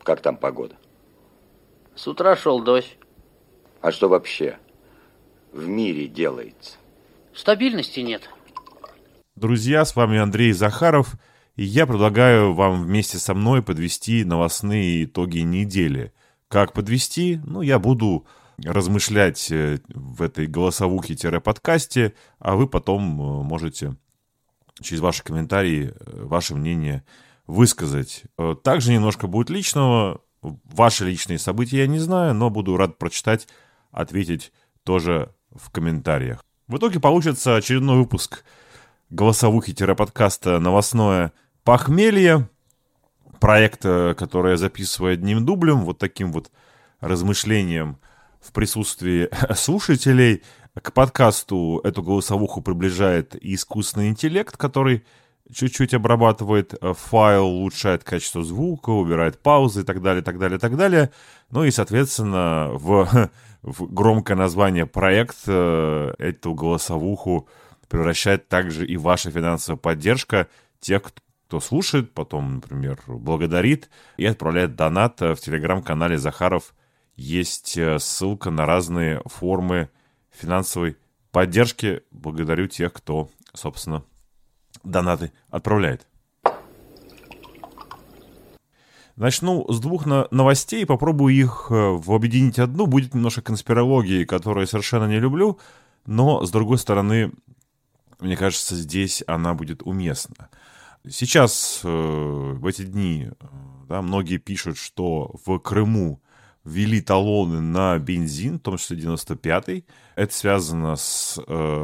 как там погода? С утра шел дождь. А что вообще в мире делается? Стабильности нет. Друзья, с вами Андрей Захаров, и я предлагаю вам вместе со мной подвести новостные итоги недели. Как подвести? Я буду размышлять в этой голосовухе-подкасте, а вы потом можете через ваши комментарии ваше мнение высказать. Также немножко будет личного. Ваши личные события я не знаю, но буду рад прочитать, ответить тоже в комментариях. В итоге получится очередной выпуск голосовухи-подкаста «Новостное похмелье». Проект, который я записываю одним дублем, вот таким вот размышлением в присутствии слушателей. К подкасту эту голосовуху приближает искусственный интеллект, который чуть-чуть обрабатывает файл, улучшает качество звука, убирает паузы и так далее, так далее, так далее. Ну и, соответственно, в громкое название проект эту голосовуху превращает также и ваша финансовая поддержка тех, кто слушает, потом, например, благодарит и отправляет донат. В телеграм-канале Захаров есть ссылка на разные формы финансовой поддержки. Благодарю тех, кто, собственно, донаты отправляет. Начну с двух новостей, попробую их объединить одну. Будет немножко конспирологии, которую я совершенно не люблю, но, с другой стороны, мне кажется, здесь она будет уместна. Сейчас, в эти дни, многие пишут, что в Крыму ввели талоны на бензин, в том числе 95-й. Это связано с...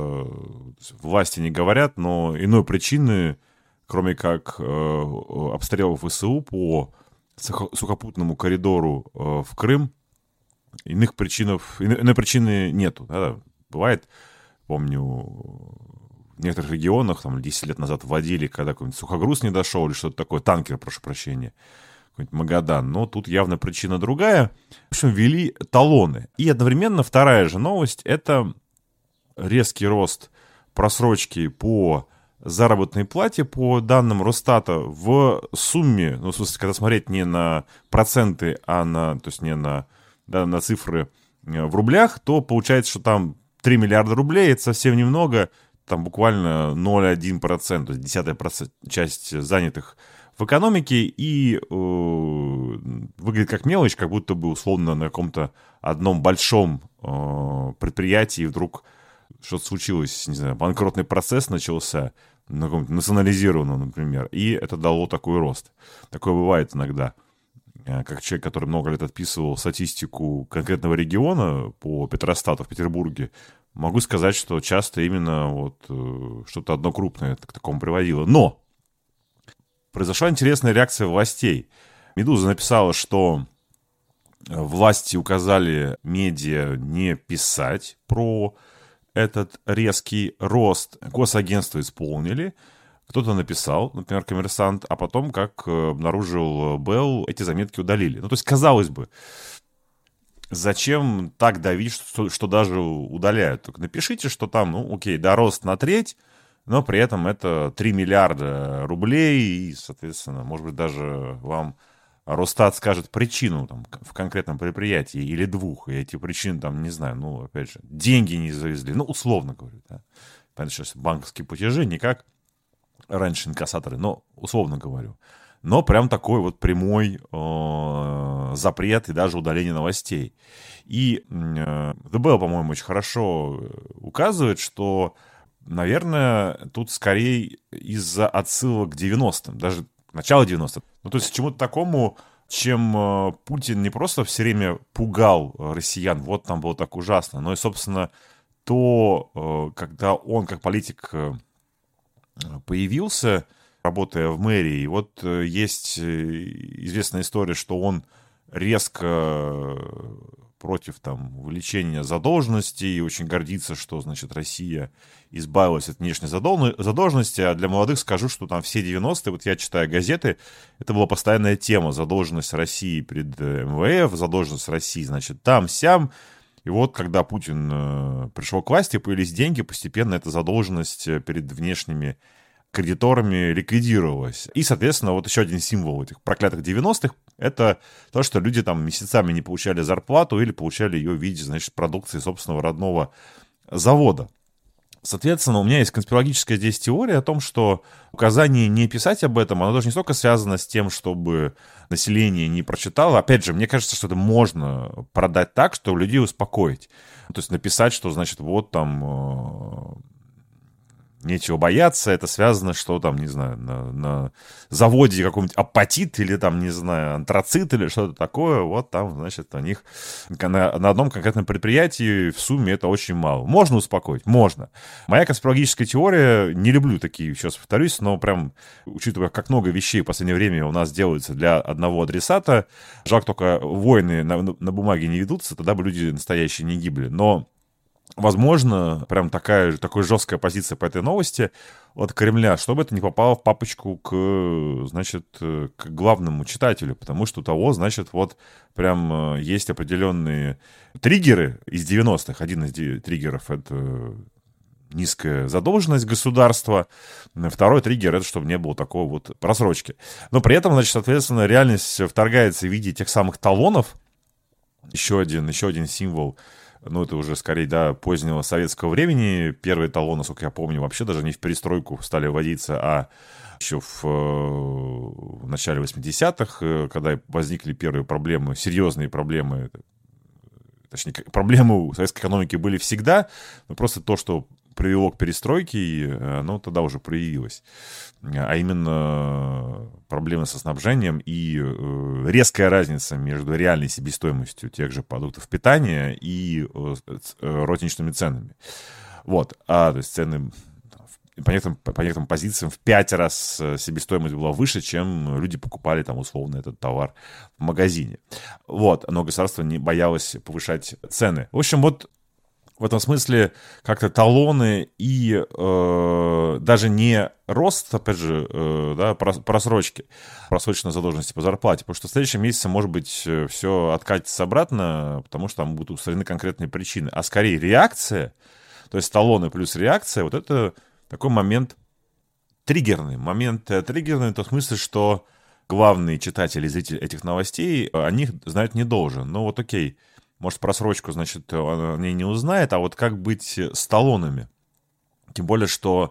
власти не говорят, но иной причины, кроме как обстрелов ВСУ по сухопутному коридору в Крым, иной причины нету. Да? Бывает, помню, в некоторых регионах, 10 лет назад вводили, когда какой-нибудь сухогруз не дошел, или что-то такое, танкер, прошу прощения, какой-нибудь Магадан, но тут явно причина другая. В общем, ввели талоны. И одновременно вторая же новость — это резкий рост просрочки по заработной плате по данным Росстата в сумме, в смысле, когда смотреть не на проценты, а на цифры в рублях, то получается, что там 3 миллиарда рублей, это совсем немного, там буквально 0,1%, то есть десятая часть занятых в экономике, и выглядит как мелочь, как будто бы условно на каком-то одном большом предприятии вдруг что-то случилось, не знаю, банкротный процесс начался, на каком-то национализированном, например, и это дало такой рост. Такое бывает иногда. Как человек, который много лет отписывал статистику конкретного региона по Петростату в Петербурге, могу сказать, что часто именно что-то одно крупное к такому приводило. Но произошла интересная реакция властей. «Медуза» написала, что власти указали медиа не писать про этот резкий рост. Госагентство исполнили. Кто-то написал, например, «Коммерсант», а потом, как обнаружил Белл, эти заметки удалили. То есть, казалось бы, зачем так давить, что даже удаляют? Только напишите, что там, рост на треть, но при этом это 3 миллиарда рублей, и, соответственно, может быть, даже вам Росстат скажет причину в конкретном предприятии или двух, и эти причины, не знаю, опять же, деньги не завезли, условно говорю, да. Понятно, сейчас банковские платежи не как раньше инкассаторы, но условно говорю. Но прям такой прямой запрет и даже удаление новостей. И The Bell, по-моему, очень хорошо указывает, что, наверное, тут скорее из-за отсылок к 90-м, даже начало 90-х. То есть чему-то такому, чем Путин не просто все время пугал россиян, вот там было так ужасно, но и, собственно, то, когда он как политик появился, работая в мэрии, есть известная история, что он резко против увеличения задолженности и очень гордится, что, Россия избавилась от внешней задолженности, а для молодых скажу, что все 90-е, я читаю газеты, это была постоянная тема: задолженность России перед МВФ, задолженность России, там-сям. И когда Путин пришел к власти, появились деньги, постепенно эта задолженность перед внешними кредиторами ликвидировалась. И, соответственно, вот еще один символ этих проклятых 90-х — это то, что люди там месяцами не получали зарплату или получали ее в виде, значит, продукции собственного родного завода. Соответственно, у меня есть конспирологическая здесь теория о том, что указание не писать об этом, оно даже не столько связано с тем, чтобы население не прочитало. Опять же, мне кажется, что это можно продать так, чтобы людей успокоить. То есть написать, что, значит, вот там нечего бояться, это связано, что там, не знаю, на заводе какой-нибудь апатит или там, не знаю, антрацит или что-то такое, вот там, значит, у них на одном конкретном предприятии в сумме это очень мало. Можно успокоить? Можно. Моя конспирологическая теория, не люблю такие, сейчас повторюсь, но прям, учитывая, как много вещей в последнее время у нас делается для одного адресата, жалко только войны на бумаге не ведутся, тогда бы люди настоящие не гибли. Но возможно, прям такая жесткая позиция по этой новости от Кремля, чтобы это не попало в папочку значит, к главному читателю, потому что у того, значит, вот прям есть определенные триггеры из 90-х. Один из триггеров — это низкая задолженность государства. Второй триггер — это чтобы не было такого вот просрочки. Но при этом, значит, соответственно, реальность вторгается в виде тех самых талонов. Еще один символ. Ну, это уже, скорее, да, позднего советского времени. Первые талоны, насколько я помню, вообще даже не в перестройку стали вводиться, а еще в начале 80-х, когда возникли первые проблемы, серьезные проблемы. Точнее, проблемы у советской экономики были всегда, но просто то, что привело к перестройке, оно тогда уже проявилось. А именно проблемы со снабжением и резкая разница между реальной себестоимостью тех же продуктов питания и розничными ценами. Вот. То есть цены по некоторым позициям в 5 раз себестоимость была выше, чем люди покупали там условно этот товар в магазине. Вот. Но государство не боялось повышать цены. В общем, вот в этом смысле как-то талоны и даже не рост, опять же, да, просрочки, просроченной задолженности по зарплате, потому что в следующем месяце, может быть, все откатится обратно, потому что там будут устранены конкретные причины, а скорее реакция, то есть талоны плюс реакция, вот это такой момент триггерный. Момент триггерный в том смысле, что главный читатель и зритель этих новостей о них знать не должен. Ну вот окей. Может, просрочку, значит, он о ней не узнает, а вот как быть с талонами? Тем более, что,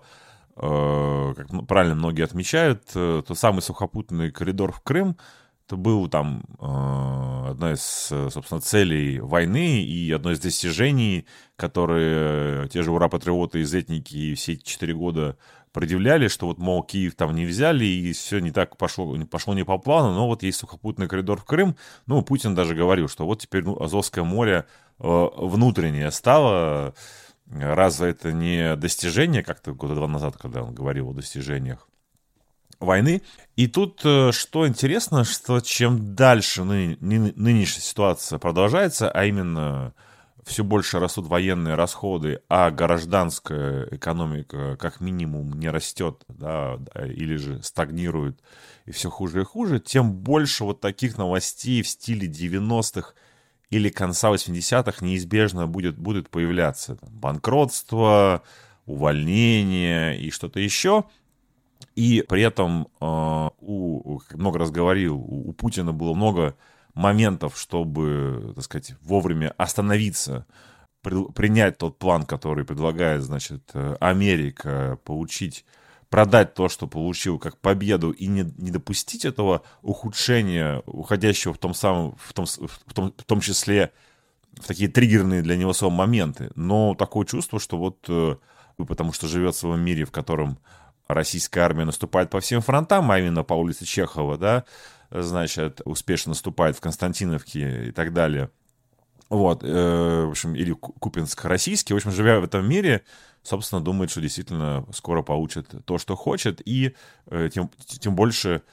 как правильно многие отмечают, тот самый сухопутный коридор в Крым, это был там одна из, собственно, целей войны и одно из достижений, которые те же ура-патриоты и зетники все эти 4 года предъявляли, что вот, мол, Киев там не взяли, и все не так пошло не по плану, но вот есть сухопутный коридор в Крым. Ну, Путин даже говорил, что вот теперь Азовское море внутреннее стало. Разве это не достижение, как-то года 2 назад, когда он говорил о достижениях войны? И тут что интересно, что чем дальше нынешняя ситуация продолжается, а именно все больше растут военные расходы, а гражданская экономика как минимум не растет, да, или же стагнирует, и все хуже и хуже, тем больше вот таких новостей в стиле 90-х или конца 80-х неизбежно будут появляться. Там, банкротство, увольнение и что-то еще. И при этом, как много раз говорил, у Путина было много моментов, чтобы, так сказать, вовремя остановиться, принять тот план, который предлагает, значит, Америка, продать то, что получил, как победу, и не допустить этого ухудшения, уходящего в том числе в такие триггерные для него самого моменты. Но такое чувство, что вот потому что живет в своем мире, в котором российская армия наступает по всем фронтам, а именно по улице Чехова, да, значит, успешно наступает в Константиновке и так далее. Вот, в общем, или Купинск-Российский. В общем, живя в этом мире, собственно, думает, что действительно скоро получит то, что хочет, и тем больше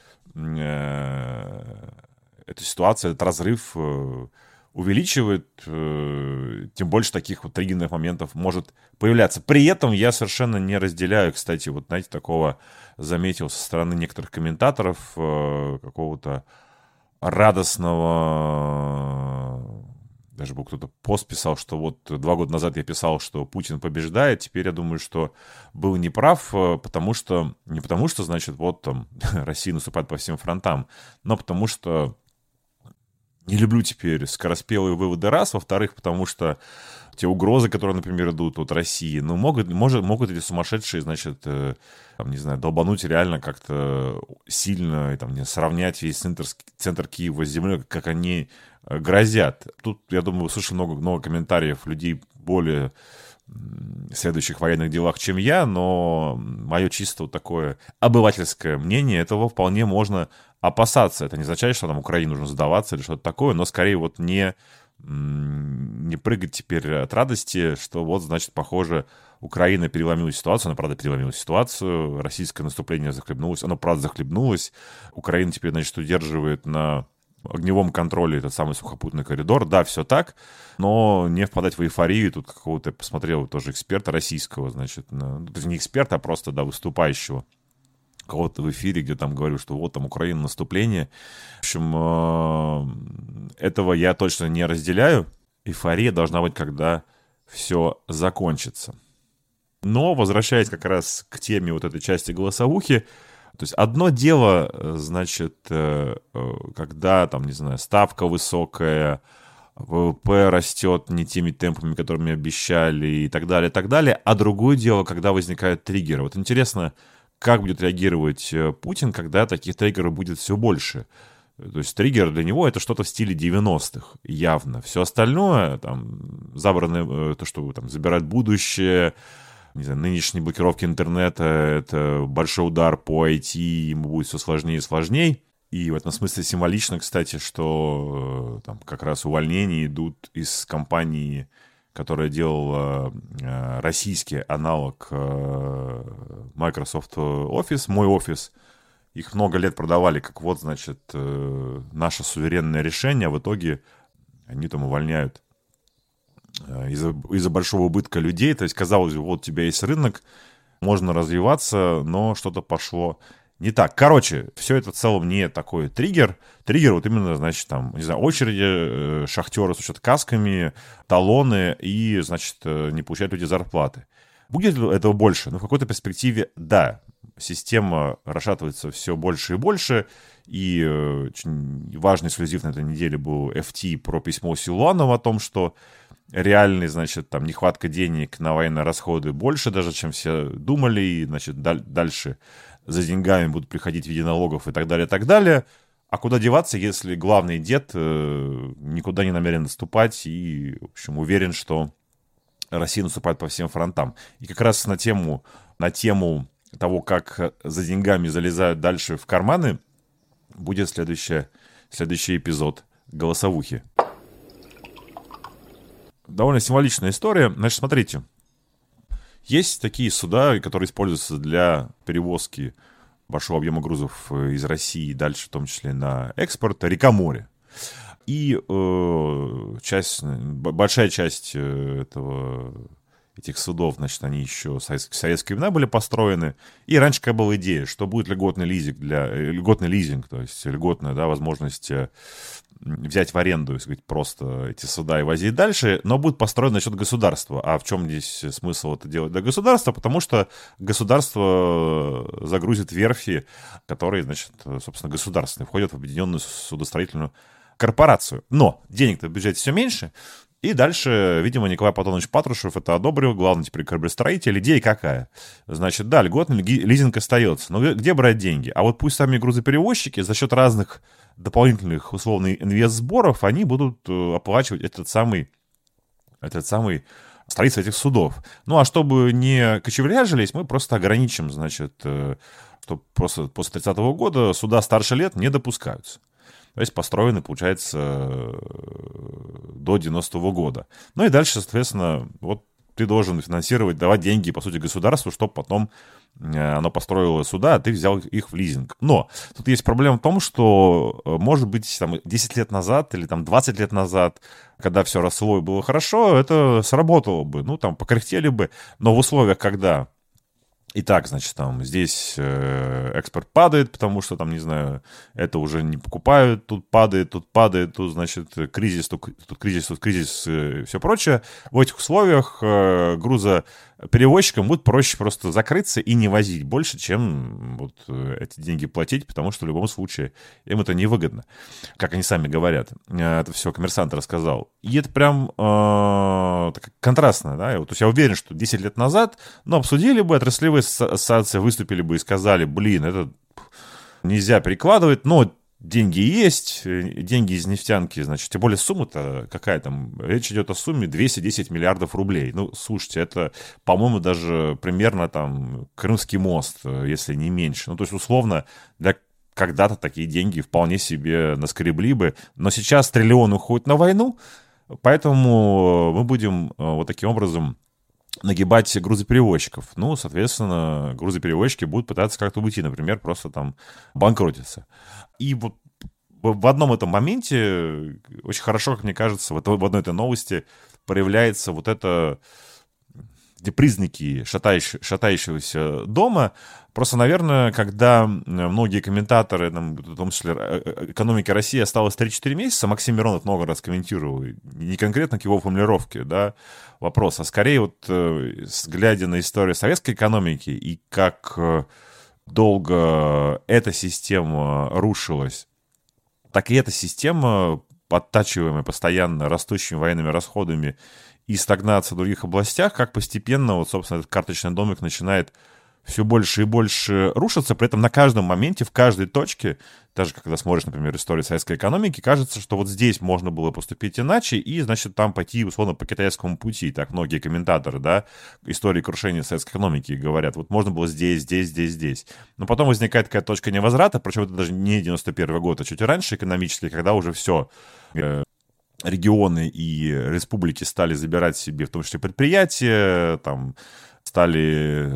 эта ситуация, этот разрыв увеличивает, тем больше таких вот триггерных моментов может появляться. При этом я совершенно не разделяю, кстати, вот, знаете, такого заметил со стороны некоторых комментаторов какого-то радостного, даже был кто-то пост писал, что вот 2 года назад я писал, что Путин побеждает, теперь я думаю, что был неправ, потому что, не потому что, значит, вот там Россия наступает по всем фронтам, но потому что не люблю теперь скороспелые выводы, раз. Во-вторых, потому что те угрозы, которые, например, идут от России, ну, могут эти сумасшедшие, значит, там, не знаю, долбануть реально как-то сильно, там, не сравнять весь центр Киева с землей, как они грозят. Тут, я думаю, вы слышали много комментариев людей более следующих в военных делах, чем я, но мое чисто вот такое обывательское мнение, этого вполне можно опасаться. Это не означает, что там Украине нужно сдаваться или что-то такое, но скорее вот не прыгать теперь от радости, что вот, значит, похоже, Украина переломила ситуацию, она, правда, переломила ситуацию, российское наступление захлебнулось, оно, правда, захлебнулось, Украина теперь, значит, удерживает на огневом контроле этот самый сухопутный коридор. Да, все так, но не впадать в эйфорию. Тут какого-то, я посмотрел, тоже эксперта российского, значит, не эксперта, а просто, да, выступающего кого-то в эфире, где там говорю, что вот там Украина, наступление. В общем, этого я точно не разделяю. Эйфория должна быть, когда все закончится. Но, возвращаясь как раз к теме вот этой части голосовухи, то есть одно дело, значит, когда, там, не знаю, ставка высокая, ВВП растет не теми темпами, которыми обещали, и так далее, а другое дело, когда возникают триггеры. Вот интересно, как будет реагировать Путин, когда таких триггеров будет все больше. То есть триггер для него — это что-то в стиле 90-х, явно. Все остальное, там, забрано, то, что там забирать будущее, не знаю, нынешние блокировки интернета — это большой удар по IT, ему будет все сложнее и сложнее. И в этом смысле символично, кстати, что там как раз увольнения идут из компании, которая делала российский аналог Microsoft Office, мой офис. Их много лет продавали, как вот, значит, наше суверенное решение, а в итоге они там увольняют из-за большого убытка людей. То есть, казалось бы, вот у тебя есть рынок, можно развиваться, но что-то пошло не так. Короче, все это в целом не такой триггер. Триггер вот именно, значит, там, не знаю, очереди, шахтеры стучат касками, талоны, и, значит, не получают люди зарплаты. Будет ли этого больше? Ну, в какой-то перспективе, да. Система расшатывается все больше и больше, и очень важный эксклюзив на этой неделе был FT про письмо Силуанова о том, что реальный, значит, там, нехватка денег на военные расходы больше даже, чем все думали, и, значит, дальше за деньгами будут приходить в виде налогов и так далее, и так далее. А куда деваться, если главный дед никуда не намерен наступать и, в общем, уверен, что Россия наступает по всем фронтам. И как раз на тему того, как за деньгами залезают дальше в карманы, будет следующий эпизод голосовухи. Довольно символичная история. Значит, смотрите. Есть такие суда, которые используются для перевозки большого объема грузов из России дальше, в том числе на экспорт, река-море. И большая часть этих судов, значит, они еще в советские времена были построены. И раньше какая была идея, что будет льготный лизинг, то есть льготная, да, возможность взять в аренду, если говорить, просто эти суда и возить дальше, но будет построен за счет государства. А в чем здесь смысл это делать для государства? Потому что государство загрузит верфи, которые, значит, собственно, государственные, входят в объединенную судостроительную корпорацию. Но денег-то в бюджете все меньше, и дальше, видимо, Николай Платонович Патрушев это одобрил, главный теперь кораблестроитель. Идея какая? Значит, да, льготный лизинг остается, но где брать деньги? А вот пусть сами грузоперевозчики за счет разных дополнительных, условно, инвестсборов, они будут оплачивать этот самый строительство этих судов. Ну, а чтобы не кочевряжились, мы просто ограничим, значит, что просто после 30-го года суда старше лет не допускаются. То есть построены, получается, до 90-го года. Ну и дальше, соответственно, вот ты должен финансировать, давать деньги, по сути, государству, чтобы потом оно построило суда, а ты взял их в лизинг. Но тут есть проблема в том, что, может быть, там, 10 лет назад или там, 20 лет назад, когда все росло и было хорошо, это сработало бы. Ну, там, покряхтели бы. Но в условиях, когда Итак, значит, там здесь экспорт падает, потому что там, не знаю, это уже не покупают, тут падает, тут, значит, кризис, тут кризис, все прочее. В этих условиях грузоперевозчикам будет проще просто закрыться и не возить больше, чем вот эти деньги платить, потому что в любом случае им это невыгодно, как они сами говорят. Это все Коммерсант рассказал. И это прям контрастно, да, то есть я уверен, что 10 лет назад, обсудили бы отраслевые ассоциации, выступили бы и сказали, блин, это нельзя перекладывать, но деньги есть, деньги из нефтянки, значит, тем более сумма-то какая там, речь идет о сумме 210 миллиардов рублей. Слушайте, это, по-моему, даже примерно там Крымский мост, если не меньше. То есть, условно, для когда-то такие деньги вполне себе наскребли бы, но сейчас триллион уходит на войну, поэтому мы будем вот таким образом нагибать грузоперевозчиков. Соответственно, грузоперевозчики будут пытаться как-то уйти, например, просто там банкротиться. И вот в одном этом моменте очень хорошо, как мне кажется, в одной этой новости проявляется вот это признаки шатающегося дома. Просто, наверное, когда многие комментаторы, в том числе экономики России, осталось 3-4 месяца, Максим Миронов много раз комментировал, не конкретно к его формулировке, да, вопрос, а скорее вот глядя на историю советской экономики и как долго эта система рушилась, так и эта система, подтачиваемая постоянно растущими военными расходами и стагнация в других областях, как постепенно, вот, собственно, этот карточный домик начинает все больше и больше рушиться, при этом на каждом моменте, в каждой точке, даже когда смотришь, например, историю советской экономики, кажется, что вот здесь можно было поступить иначе и, значит, там пойти, условно, по китайскому пути. Так многие комментаторы, да, истории крушения советской экономики говорят, вот можно было здесь. Но потом возникает какая-то точка невозврата, причем это даже не 91 год, а чуть раньше экономически, когда уже все... регионы и республики стали забирать себе, в том числе предприятия, там, стали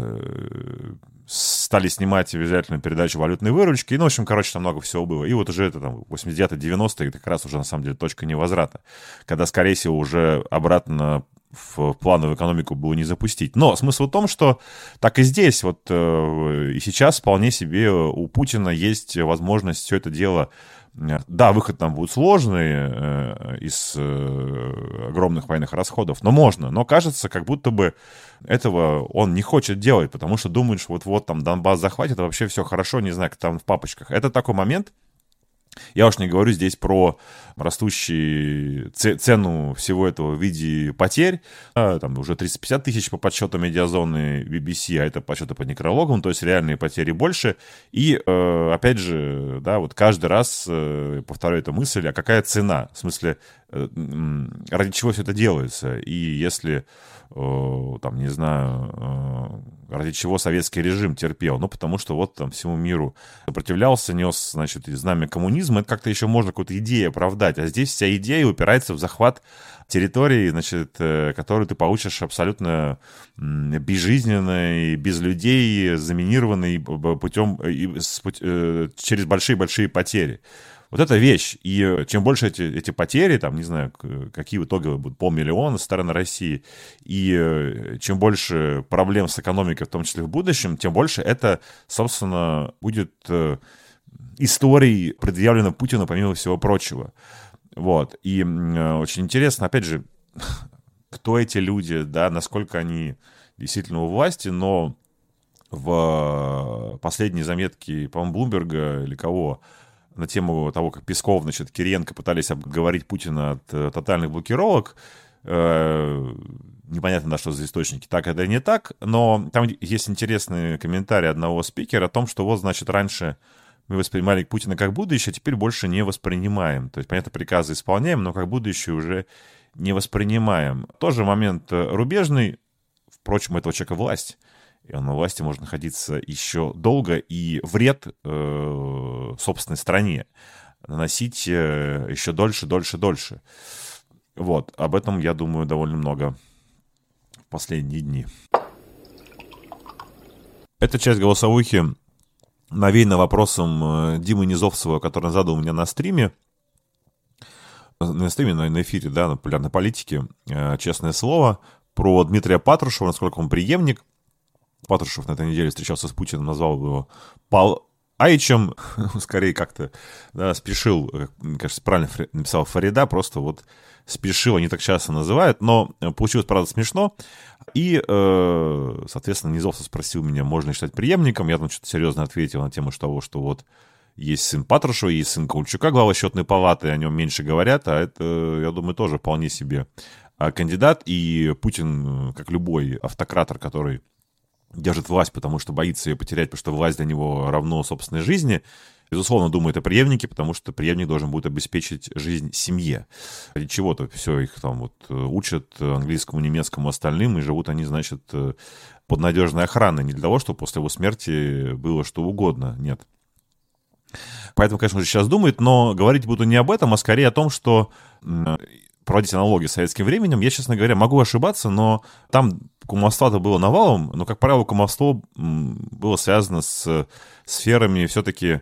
снимать обязательно передачу валютной выручки. В общем, там много всего было. И вот уже это там 89-90-е, как раз уже на самом деле точка невозврата, когда, скорее всего, уже обратно в плановую экономику было не запустить. Но смысл в том, что так и здесь, вот и сейчас вполне себе у Путина есть возможность все это дело. Да, выход там будет сложный из огромных военных расходов, но можно. Но кажется, как будто бы этого он не хочет делать, потому что думает, что вот там Донбасс захватит, а вообще все хорошо, не знаю, как там в папочках. Это такой момент. Я уж не говорю здесь про растущую цену всего этого в виде потерь. Там уже 350 тысяч по подсчетам медиазоны BBC, а это подсчеты по некрологам, то есть реальные потери больше. И, опять же, да, вот каждый раз повторяю эту мысль, а какая цена? В смысле, ради чего все это делается? И если, там, не знаю, ради чего советский режим терпел? Потому что вот там всему миру сопротивлялся, нес, значит, знамя коммунизма, это как-то еще можно какую-то идею оправдать. А здесь вся идея упирается в захват территории, значит, которую ты получишь абсолютно безжизненной, без людей, заминированной путем, через большие-большие потери. Вот это вещь. И чем больше эти потери, там, не знаю, какие в итоге будут 500 000 со стороны России, и чем больше проблем с экономикой, в том числе в будущем, тем больше это, собственно, будет историей, предъявлено Путину, помимо всего прочего. Вот. И очень интересно, опять же, кто эти люди, да, насколько они действительно у власти, но в последней заметке, по-моему, Блумберга или кого, на тему того, как Песков, значит, Кириенко пытались обговорить Путина от тотальных блокировок. Непонятно, на что за источники, так это не так, но там есть интересный комментарий одного спикера о том, что вот, значит, раньше мы воспринимали Путина как будущее, а теперь больше не воспринимаем. То есть, понятно, приказы исполняем, но как будущее уже не воспринимаем. Тоже момент рубежный, впрочем, у этого человека власть. И он на власти может находиться еще долго, и вред собственной стране наносить еще дольше. Вот, об этом, я думаю, довольно много в последние дни. Эта часть голосовухи навеяна вопросом Димы Низовцева, который он задал у меня на стриме. На эфире, да, на популярной политике, честное слово, про Дмитрия Патрушева, насколько он преемник. Патрушев на этой неделе встречался с Путиным, назвал его Пал Айчем, скорее как-то, да, спешил, мне кажется, правильно написал Фарида, просто вот спешил, они так часто называют, но получилось, правда, смешно. И, соответственно, Низовцев спросил меня, можно ли считать преемником. Я там что-то серьезно ответил на тему того, что вот есть сын Патрушева, есть сын Ковальчука, глава счетной палаты, о нем меньше говорят, а это, я думаю, тоже вполне себе кандидат. И Путин, как любой автократор, который держит власть, потому что боится ее потерять, потому что власть для него равно собственной жизни, безусловно, думает о преемнике, потому что преемник должен будет обеспечить жизнь семье. Ради чего-то все их там вот учат английскому, немецкому, остальным, и живут они, значит, под надежной охраной. Не для того, чтобы после его смерти было что угодно, нет. Поэтому, конечно же, сейчас думает, но говорить буду не об этом, а скорее о том, что проводить аналогии с советским временем. Я, честно говоря, могу ошибаться, но там кумовства-то было навалом, но, как правило, кумовство было связано с сферами все-таки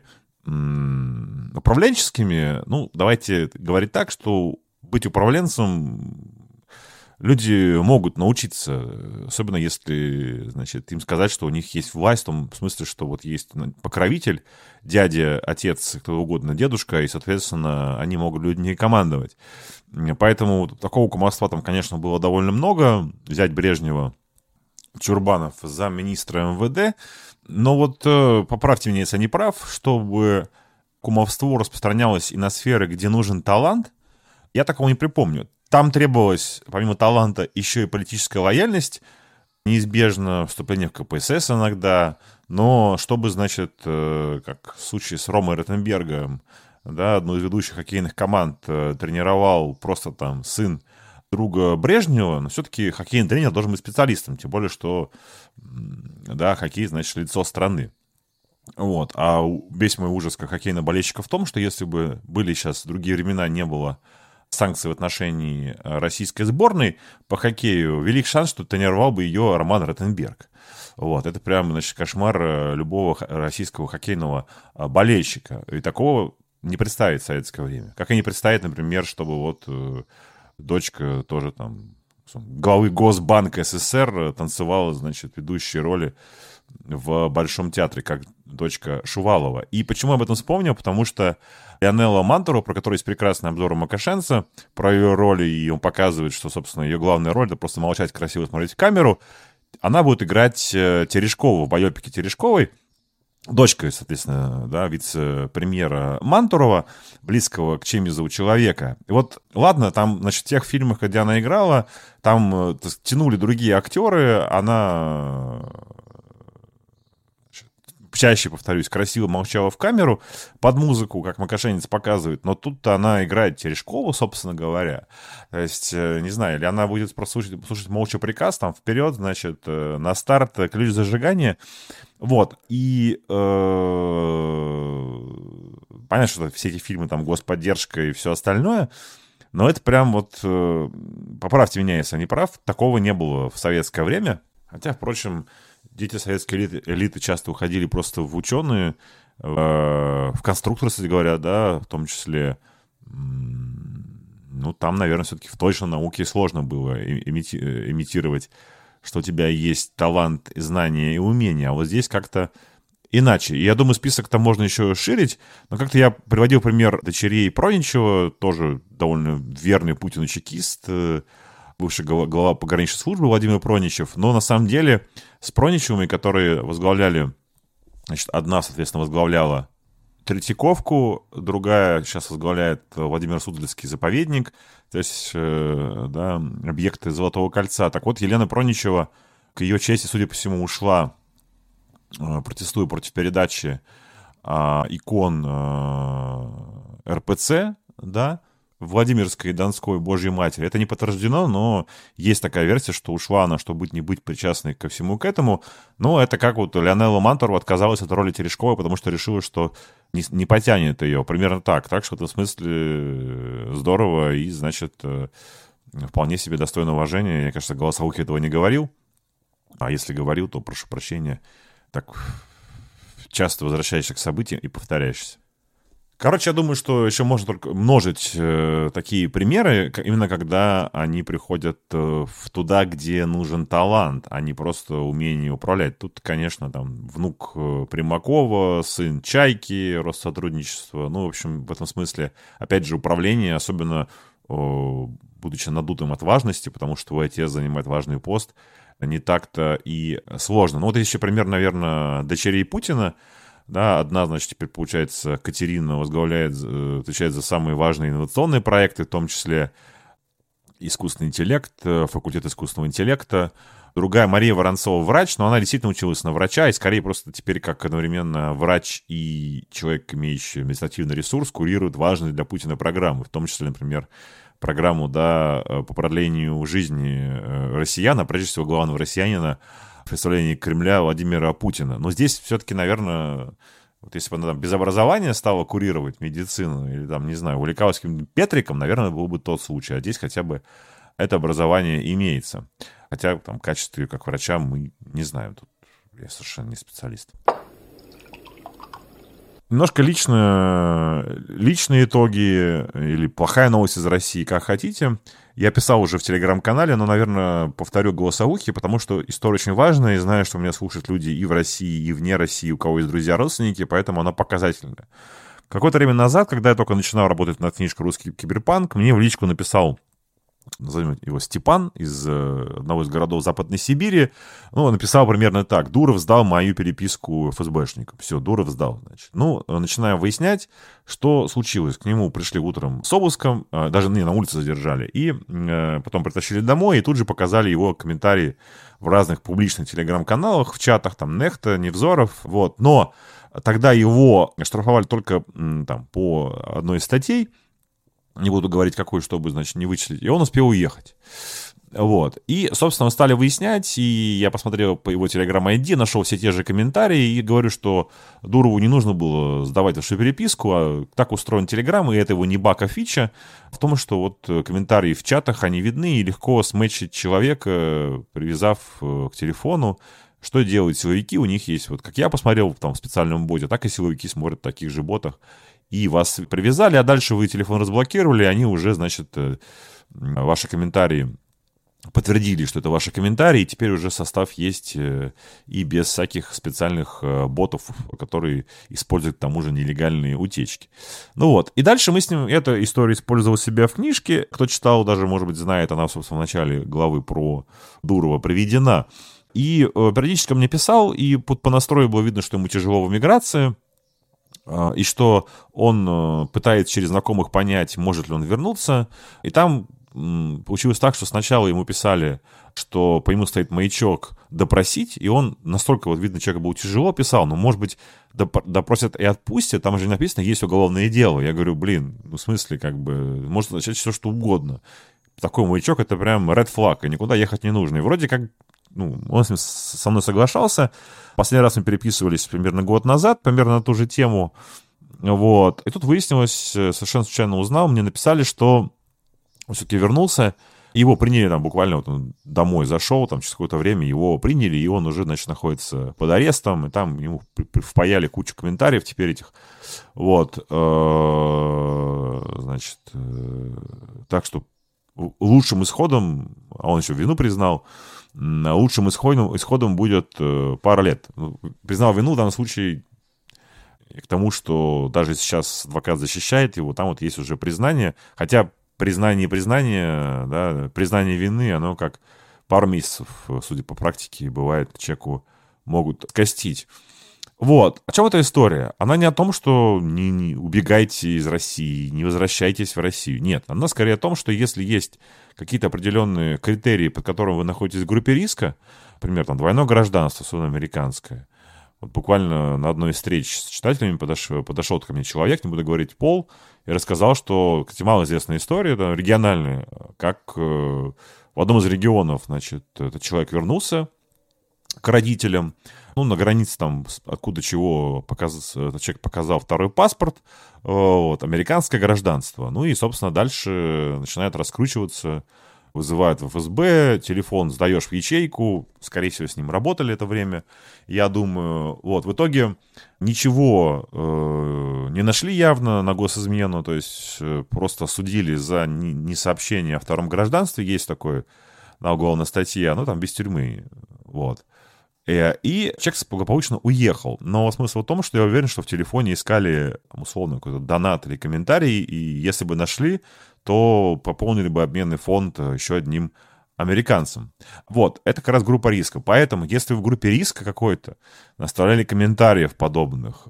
управленческими. Ну, давайте говорить так, что быть управленцем люди могут научиться, особенно если, значит, им сказать, что у них есть власть, в том смысле, что вот есть покровитель, дядя, отец, кто угодно, дедушка, и, соответственно, они могут людьми командовать. Поэтому такого кумовства там, конечно, было довольно много. Взять Брежнева, Чурбанов, замминистра МВД. Но вот поправьте меня, если я не прав, чтобы кумовство распространялось и на сферы, где нужен талант, я такого не припомню. Там требовалось, помимо таланта, еще и политическая лояльность, неизбежно вступление в КПСС иногда, но чтобы, значит, как в случае с Ромой Ротенбергом, да, одну из ведущих хоккейных команд тренировал просто там сын друга Брежнева, но все-таки хоккейный тренер должен быть специалистом, тем более, что, да, хоккей, значит, лицо страны. Вот. А весь мой ужас как хоккейного болельщика в том, что если бы были сейчас другие времена, не было санкций в отношении российской сборной по хоккею, велик шанс, что тренировал бы ее Роман Ротенберг. Вот. Это прям, значит, кошмар любого российского хоккейного болельщика. И такого не представить в советское время. Как и не представить, например, чтобы вот дочка тоже там главы Госбанка СССР танцевала, значит, ведущие роли в Большом театре, как дочка Шувалова. И почему об этом вспомнил? Потому что Леонела Мантурова, про которую есть прекрасный обзор у Макашенца, про ее роли, и он показывает, что, собственно, ее главная роль — это просто молчать, красиво смотреть в камеру. Она будет играть Терешкову в байопике Терешковой, дочка, соответственно, да, вице-премьера Мантурова, близкого к Чемизову человека. И вот, ладно, там, значит, в тех фильмах, где она играла, там тянули другие актеры, она, чаще, повторюсь, красиво молчала в камеру под музыку, как Макашенец показывает, но тут-то она играет Терешкову, собственно говоря. То есть, не знаю, или она будет просто слушать молча приказ, там, вперед, значит, на старт, ключ зажигания. Вот, и понятно, что все эти фильмы, там, господдержка и все остальное, но это прям вот, поправьте меня, если я не прав, такого не было в советское время. Хотя, впрочем, дети советской элиты часто уходили просто в ученые, в конструкторы, кстати говоря, да, в том числе. Ну, там, наверное, все-таки в точной науке сложно было имитировать, что у тебя есть талант, знания и умения. А вот здесь как-то иначе. И я думаю, список-то можно еще ширить, но как-то я приводил пример дочерей Проничева, тоже довольно верный Путину чекист, бывший глава пограничной службы Владимир Проничев. Но на самом деле с Проничевыми, которые возглавляли, значит, одна, соответственно, возглавляла Третьяковку, другая сейчас возглавляет Владимир Суздальский заповедник, то есть, да, объекты Золотого кольца. Так вот, Елена Проничева, к ее чести, судя по всему, ушла, протестуя против передачи икон РПЦ, да, Владимирской и Донской Божьей Матери. Это не подтверждено, но есть такая версия, что ушла она, чтобы быть не быть причастной ко всему к этому. Но это как вот Леонела Мантурова отказалась от роли Терешковой, потому что решила, что не потянет ее. Примерно так. Так что в этом смысле здорово и, значит, вполне себе достойно уважения. Я, кажется, Голосовухи этого не говорил. А если говорил, то прошу прощения. Так часто возвращаешься к событиям и повторяешься. Короче, я думаю, что еще можно только множить такие примеры, именно когда они приходят туда, где нужен талант, а не просто умение управлять. Тут, конечно, там внук Примакова, сын Чайки, Россотрудничество. Ну, в общем, в этом смысле, опять же, управление, особенно будучи надутым от важности, потому что твой отец занимает важный пост, не так-то и сложно. Ну, вот еще пример, наверное, дочерей Путина. Да, одна, значит, теперь, получается, Катерина отвечает за самые важные инновационные проекты, в том числе искусственный интеллект, факультет искусственного интеллекта. Другая, Мария Воронцова, врач, но она действительно училась на врача, и скорее просто теперь как одновременно врач и человек, имеющий административный ресурс, курирует важные для Путина программы, в том числе, например, программу, да, по продлению жизни россиян, а прежде всего главного россиянина, в представлении Кремля Владимира Путина. Но здесь все-таки, наверное, вот если бы она там без образования стала курировать медицину или там, не знаю, увлекалась каким-то Петриком, наверное, был бы тот случай. А здесь хотя бы это образование имеется. Хотя там качестве как врача мы не знаем. Тут я совершенно не специалист. Немножко личные итоги или плохая новость из России, как хотите. Я писал уже в Телеграм-канале, но, наверное, повторю голосовухи, потому что история очень важная, и знаю, что меня слушают люди и в России, и вне России, у кого есть друзья, родственники, поэтому она показательная. Какое-то время назад, когда я только начинал работать над книжкой «Русский киберпанк», мне в личку написал, назовем его Степан, из одного из городов Западной Сибири. Ну, написал примерно так: Дуров сдал мою переписку ФСБшникам. Все, Дуров сдал, значит. Ну, начинаем выяснять, что случилось. К нему пришли утром с обыском, даже на улице задержали, и потом притащили домой, и тут же показали его комментарии в разных публичных телеграм-каналах, в чатах, там, Нехта, Невзоров, вот. Но тогда его штрафовали только там по одной из статей, не буду говорить, какой, чтобы, значит, не вычислить. И он успел уехать. Вот. И, собственно, мы стали выяснять, и я посмотрел по его Telegram-ID, нашел все те же комментарии, и говорю, что Дурову не нужно было сдавать нашу переписку, а так устроен Telegram, и это его не баг, а фича, в том, что вот комментарии в чатах, они видны, и легко сметчить человека, привязав к телефону. Что делают силовики? У них есть, вот как я посмотрел там в специальном боте, так и силовики смотрят в таких же ботах. И вас привязали, а дальше вы телефон разблокировали, и они уже, значит, ваши комментарии подтвердили, что это ваши комментарии, и теперь уже состав есть и без всяких специальных ботов, которые используют к тому же нелегальные утечки. Ну вот, и дальше мы с ним, эта история использовал себя в книжке, кто читал, даже, может быть, знает, она, собственно, в начале главы про Дурова приведена. И периодически мне писал, и по настрою было видно, что ему тяжело в эмиграции, и что он пытается через знакомых понять, может ли он вернуться. И там получилось так, что сначала ему писали, что по нему стоит маячок допросить, и он настолько, вот видно, человеку было тяжело, писал, но, может быть, допросят и отпустят, там же написано, есть уголовное дело. Я говорю, блин, ну, в смысле, как бы, может означать все, что угодно. Такой маячок — это прям red flag, и никуда ехать не нужно. И вроде как, ну, он со мной соглашался. Последний раз мы переписывались примерно год назад, примерно на ту же тему. Вот. И тут выяснилось, совершенно случайно узнал, мне написали, что он все-таки вернулся. Его приняли там буквально, вот он домой зашел, там через какое-то время его приняли, и он уже, значит, находится под арестом, и там ему впаяли кучу комментариев теперь этих. Вот. Значит, так что лучшим исходом, а он еще вину признал, лучшим исходом будет пара лет. Признал вину в данном случае к тому, что даже сейчас адвокат защищает его, там вот есть уже признание, хотя признание, да, признание вины, оно как пару месяцев, судя по практике, бывает, человеку могут откостить. Вот. О чем эта история? Она не о том, что не убегайте из России, не возвращайтесь в Россию. Нет, она скорее о том, что если есть какие-то определенные критерии, под которыми вы находитесь в группе риска, например, там двойное гражданство, особенно американское. Вот буквально на одной из встреч с читателями подошел ко мне человек, не буду говорить пол, и рассказал, что, кстати, малоизвестная история, да, региональная, как в одном из регионов, значит, этот человек вернулся к родителям. Ну, на границе там, откуда чего, этот человек показал второй паспорт, вот, американское гражданство. Ну и, собственно, дальше начинает раскручиваться вызывают в ФСБ, телефон сдаешь в ячейку, скорее всего, с ним работали это время, я думаю. Вот, в итоге ничего не нашли явно на госизмену, то есть просто судили за несообщение о втором гражданстве, есть такое на уголовной статье, там без тюрьмы, вот. И человек благополучно уехал. Но смысл в том, что я уверен, что в телефоне искали, условно, какой-то донат или комментарий, и если бы нашли, то пополнили бы обменный фонд еще одним американцам. Вот, это как раз группа риска. Поэтому, если вы в группе риска какой-то наставляли комментариев подобных,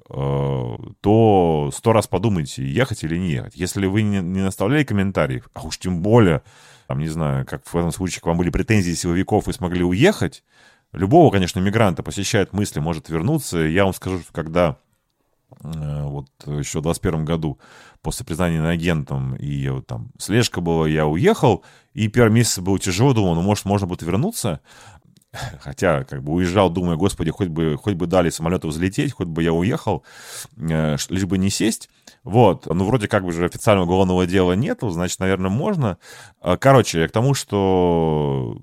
то 100 раз подумайте, ехать или не ехать. Если вы не наставляли комментариев, а уж тем более, не знаю, как в этом случае к вам были претензии силовиков и смогли уехать, любого, конечно, мигранта посещает мысли, может вернуться. Я вам скажу, что когда вот еще в 2021 году после признания иноагентом и там слежка была, я уехал, и первый месяц было тяжело, думал, может, можно будет вернуться. Хотя, уезжал, думаю, господи, хоть бы дали самолету взлететь, хоть бы я уехал, лишь бы не сесть. Вот, вроде как бы же официального уголовного дела нету, значит, наверное, можно. Короче, я к тому, что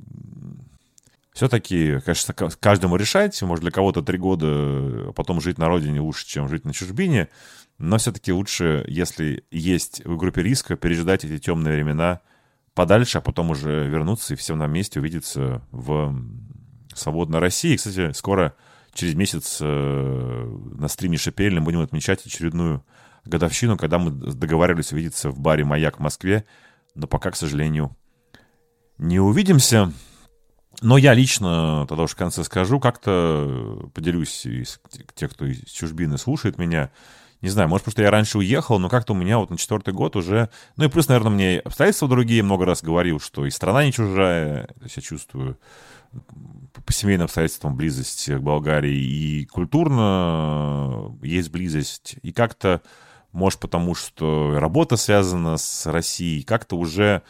все-таки, конечно, каждому решать. Может, для кого-то 3 года, а потом жить на родине лучше, чем жить на чужбине. Но все-таки лучше, если есть в группе риска, переждать эти темные времена подальше, а потом уже вернуться и всем на месте увидеться в свободной России. Кстати, скоро, через месяц, на стриме Шепельным будем отмечать очередную годовщину, когда мы договаривались увидеться в баре «Маяк» в Москве. Но пока, к сожалению, не увидимся. Но я лично, тогда уж в конце скажу, как-то поделюсь, те, кто из чужбины слушает меня. Не знаю, может, потому что я раньше уехал, но как-то у меня вот на 4-й год уже... Ну и плюс, наверное, мне обстоятельства другие. Много раз говорил, что и страна не чужая. То есть я чувствую по семейным обстоятельствам близость к Болгарии. И культурно есть близость. И как-то, может, потому что работа связана с Россией, как-то уже...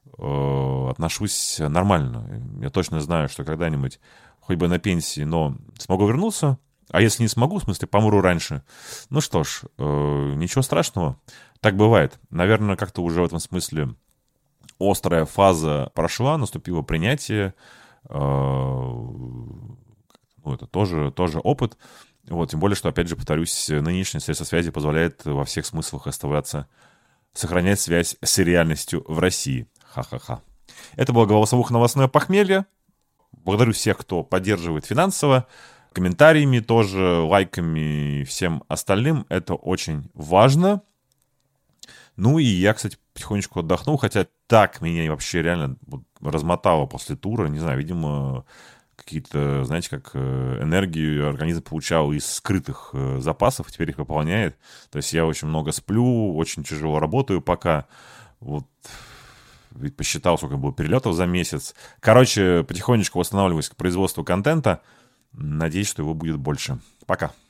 отношусь нормально. Я точно знаю, что когда-нибудь, хоть бы на пенсии, но смогу вернуться. А если не смогу, в смысле, помру раньше. Ну что ж, ничего страшного. Так бывает. Наверное, как-то уже в этом смысле острая фаза прошла, наступило принятие. Это тоже опыт. Вот, тем более, что, опять же, повторюсь, нынешние средства связи позволяют во всех смыслах сохранять связь с реальностью в России. Ха-ха-ха. Это было голосовуха «Новостное похмелье». Благодарю всех, кто поддерживает финансово, комментариями тоже, лайками и всем остальным. Это очень важно. Ну и я, кстати, потихонечку отдохнул, хотя так меня вообще реально размотало после тура. Не знаю, видимо, какие-то, знаете, как энергию организм получал из скрытых запасов, теперь их пополняет. То есть я очень много сплю, очень тяжело работаю пока. Вот... Ведь посчитал, сколько было перелетов за месяц. Короче, потихонечку восстанавливаюсь к производству контента. Надеюсь, что его будет больше. Пока.